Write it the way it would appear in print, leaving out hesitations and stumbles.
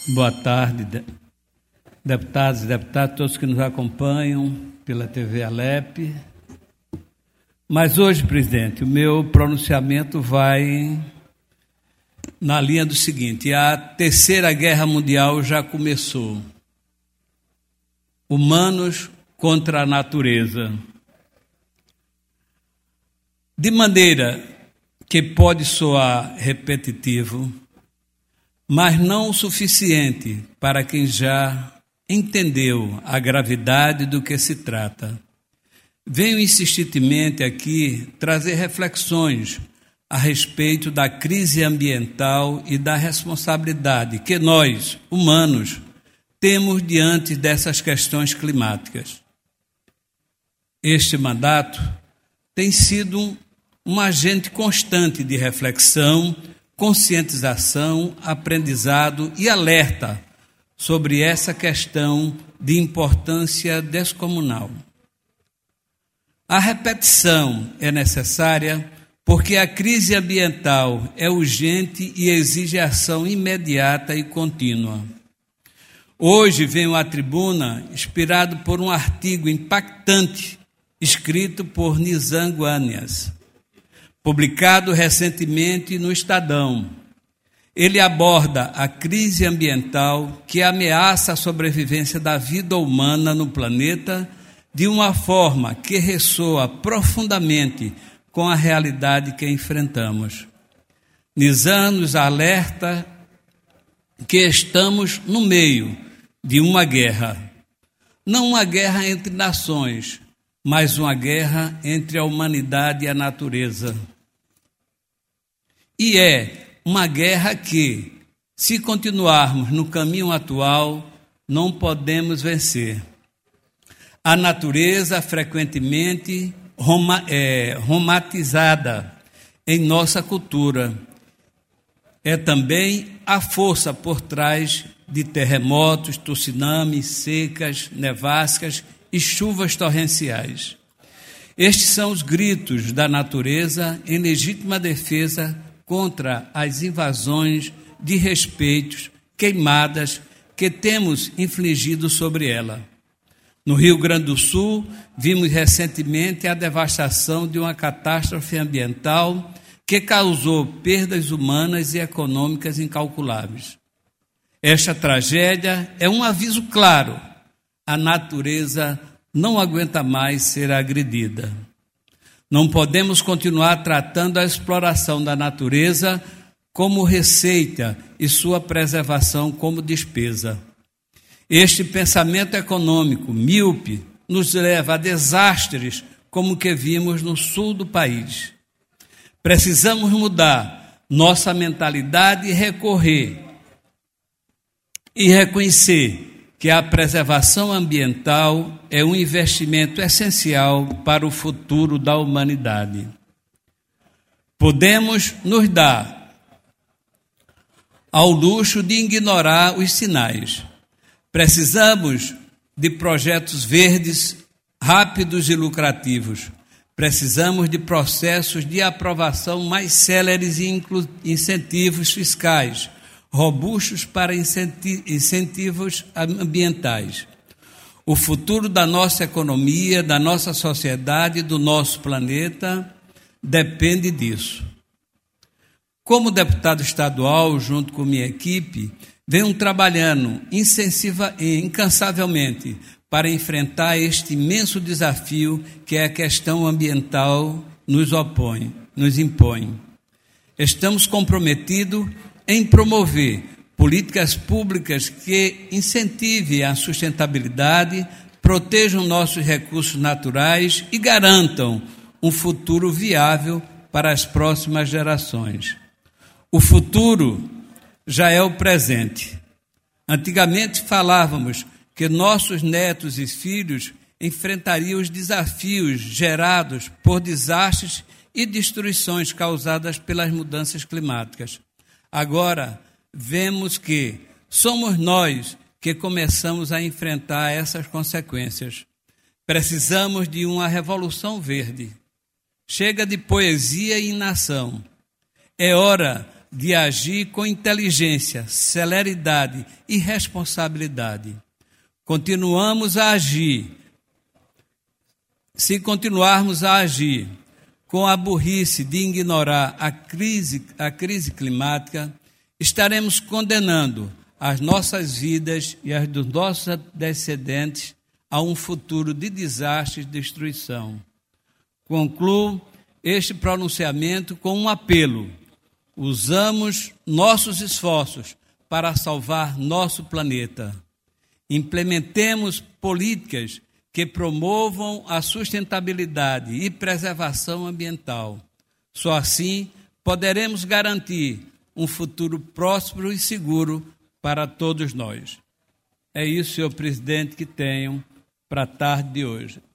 Boa tarde, deputados e deputadas, todos que nos acompanham pela TV Alep. Mas hoje, presidente, o meu pronunciamento vai na linha do seguinte: a Terceira Guerra Mundial já começou. Humanos contra a natureza. De maneira que pode soar repetitivo, mas não o suficiente para quem já entendeu a gravidade do que se trata. Venho insistentemente aqui trazer reflexões a respeito da crise ambiental e da responsabilidade que nós, humanos, temos diante dessas questões climáticas. Este mandato tem sido um agente constante de reflexão, conscientização, aprendizado e alerta sobre essa questão de importância descomunal. A repetição é necessária porque a crise ambiental é urgente e exige ação imediata e contínua. Hoje venho à tribuna inspirado por um artigo impactante escrito por Nizam Guanais, publicado recentemente no Estadão. Ele aborda a crise ambiental que ameaça a sobrevivência da vida humana no planeta de uma forma que ressoa profundamente com a realidade que enfrentamos. Nizam nos alerta que estamos no meio de uma guerra, não uma guerra entre nações, mas uma guerra entre a humanidade e a natureza. E é uma guerra que, se continuarmos no caminho atual, não podemos vencer. A natureza, frequentemente romantizada em nossa cultura, é também a força por trás de terremotos, tsunamis, secas, nevascas e chuvas torrenciais. Estes são os gritos da natureza em legítima defesa contra as invasões de respeitos, queimadas que temos infligido sobre ela. No Rio Grande do Sul, vimos recentemente a devastação de uma catástrofe ambiental que causou perdas humanas e econômicas incalculáveis. Esta tragédia é um aviso claro: a natureza não aguenta mais ser agredida. Não podemos continuar tratando a exploração da natureza como receita e sua preservação como despesa. Este pensamento econômico míope nos leva a desastres como o que vimos no sul do país. Precisamos mudar nossa mentalidade e reconhecer que a preservação ambiental é um investimento essencial para o futuro da humanidade. Podemos nos dar ao luxo de ignorar os sinais. Precisamos de projetos verdes, rápidos e lucrativos. Precisamos de processos de aprovação mais céleres e incentivos fiscais robustos para incentivos ambientais. O futuro da nossa economia, da nossa sociedade, do nosso planeta depende disso. Como deputado estadual, junto com minha equipe, venho trabalhando incansavelmente para enfrentar este imenso desafio que a questão ambiental nos impõe. Estamos comprometidos em promover políticas públicas que incentivem a sustentabilidade, protejam nossos recursos naturais e garantam um futuro viável para as próximas gerações. O futuro já é o presente. Antigamente falávamos que nossos netos e filhos enfrentariam os desafios gerados por desastres e destruições causadas pelas mudanças climáticas. Agora, vemos que somos nós que começamos a enfrentar essas consequências. Precisamos de uma revolução verde. Chega de poesia e inação. É hora de agir com inteligência, celeridade e responsabilidade. Continuamos a agir. Se continuarmos a agir com a burrice de ignorar a crise climática, estaremos condenando as nossas vidas e as dos nossos descendentes a um futuro de desastre e destruição. Concluo este pronunciamento com um apelo. Usamos nossos esforços para salvar nosso planeta. Implementemos políticas que promovam a sustentabilidade e preservação ambiental. Só assim poderemos garantir um futuro próspero e seguro para todos nós. É isso, senhor presidente, que tenho para a tarde de hoje.